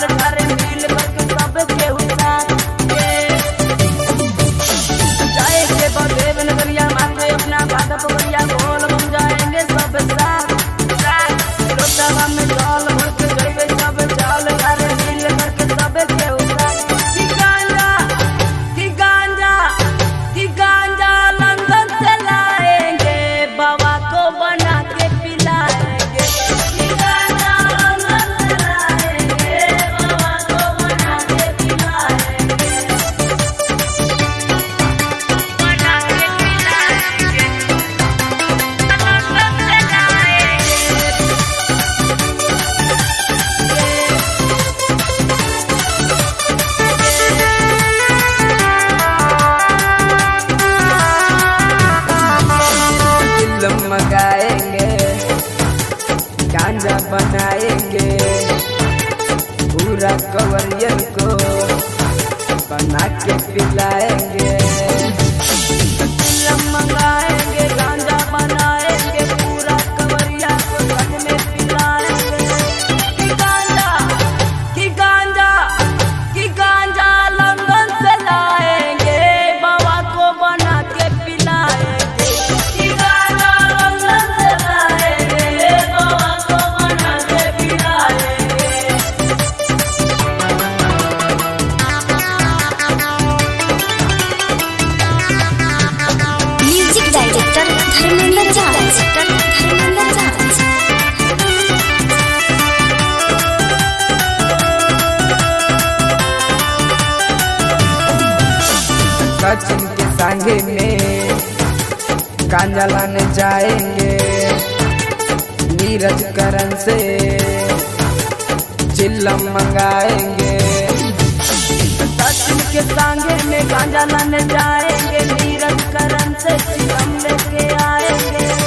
चाल ढारे मिल करके सब केहू साथ जाएंगे बदेव नगरिया माथे अपना बात पकड़िया बोल बन जाएंगे सब साथ लोटावा में जल भर के जइबे सब चाल ढारे मिल करके सब केहू साथ कि गांजा लंदन से लाएंगे बाबा को बना के पिलाएंगे कि गांजा लंदन से लाएंगे बाबा को बना के पिलाएंगे बना के पिलाएंगे लंदन से लाएंगे दिल मंगाएंगे गांजा बनाएंगे पूरा कवरियन को बना के पिलाएंगे दिल मंगाएंगे गांजा बनाएंगे पूरा कवरिया को घर में पिलाएंगे कि गांजा लंदन से लाएंगे बाबा को बना के पिलाएंगे कि गांजा लंदन से लाएंगे बाबा को बना के पिलाएंगे म्यूजिक डायरेक्टर धर्मेंद्र जाट। सचिन के संगे में गांजा लाने जाएंगे नीरज करण से चिल्लम मंगाएंगे सचिन के संगे में गांजा लाने जाएंगे नीरज करण से चिल्लम लेके आएंगे